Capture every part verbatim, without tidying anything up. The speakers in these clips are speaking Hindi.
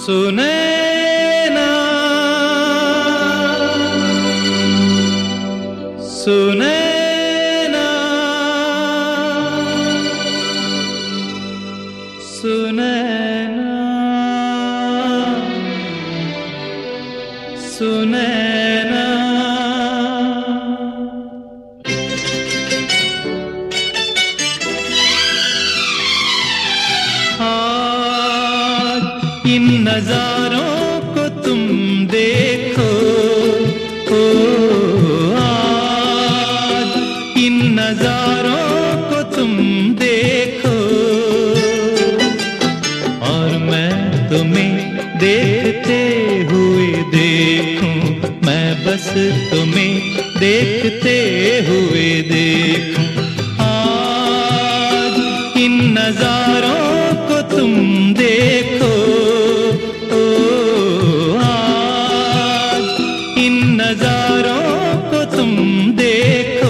सुनैना सुनैना सुनैना सुनैना इन नजारों को तुम देखो, ओ आज इन नजारों को तुम देखो, और मैं तुम्हें देखते हुए देखूं, मैं बस तुम्हें देखते हुए देखूं। आज इन नजारों को तुम देखो, नजारों को तुम देखो,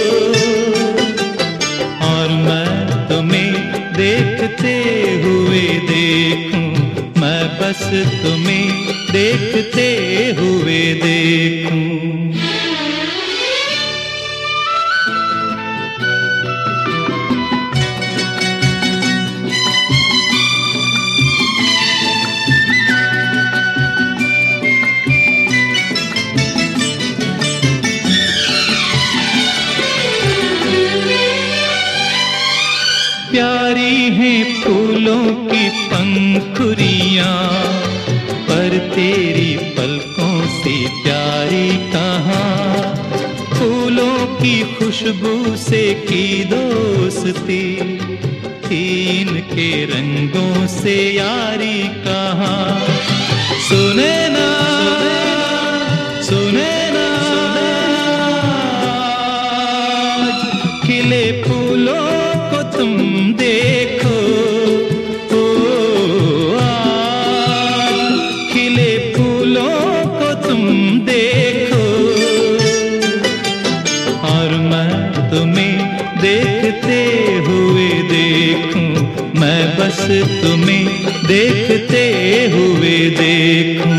और मैं तुम्हें देखते हुए देखूं, मैं बस तुम्हें देखते हुए देखूं। प्यारी हैं फूलों की पंखुड़ियां, पर तेरी पलकों से प्यारी कहाँ। फूलों की खुशबू से की दोस्ती, तीन के रंगों से यारी कहाँ। सुनैना सुनैना खिले फूलों को तुम देखो, ओ आज खिले फूलों को तुम देखो, और मैं तुम्हें देखते हुए देखूं, मैं बस तुम्हें देखते हुए देखूं।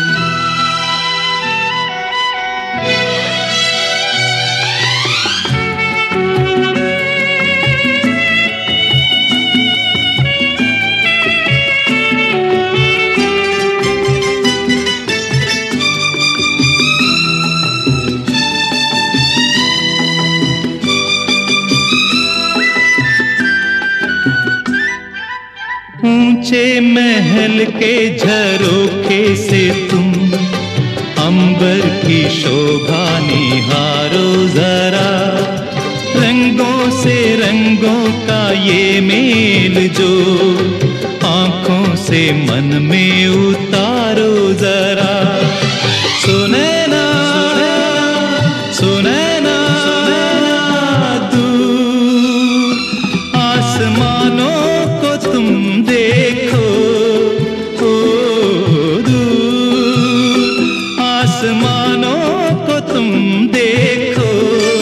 ऊंचे महल के झरोखे से तुम अंबर की शोभा निहारो जरा, रंगों से रंगों का ये मेल जो आंखों से मन में उतारो जरा। सुनैना सुनैना दूर आसमानों को तुम देखो, ओ दूर आसमानों को तुम देखो,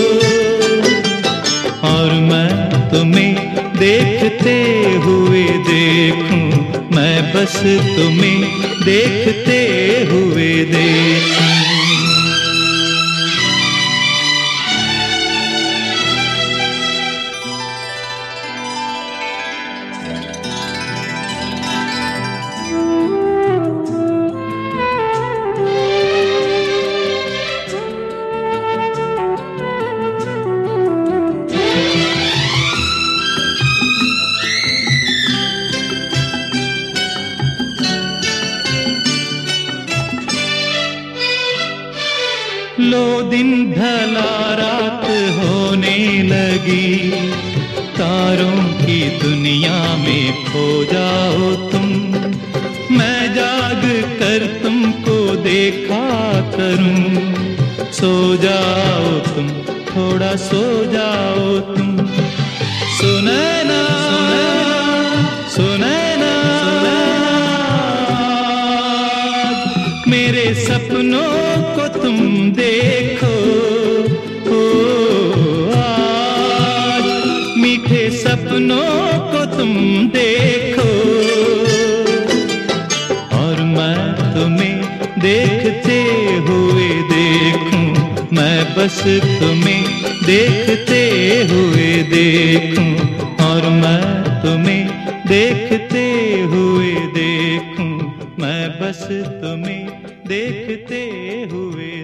और मैं तुम्हें देखते हुए देखूं, मैं बस तुम्हें देखते हुए देखूं। लो दिन ढला रात होने लगी, तारों की दुनिया में खो जाओ तुम, मैं जाग कर तुमको देखा करूं। सो जाओ तुम, थोड़ा सो जाओ तुम। सुनैना सुनैना मेरे सपनों को तुम देखो, ओ आज मीठे सपनों को तुम देखो, और बस तुम्हें देखते हुए देखूं, और मैं तुम्हें देखते हुए देखूं, मैं बस तुम्हें देखते हुए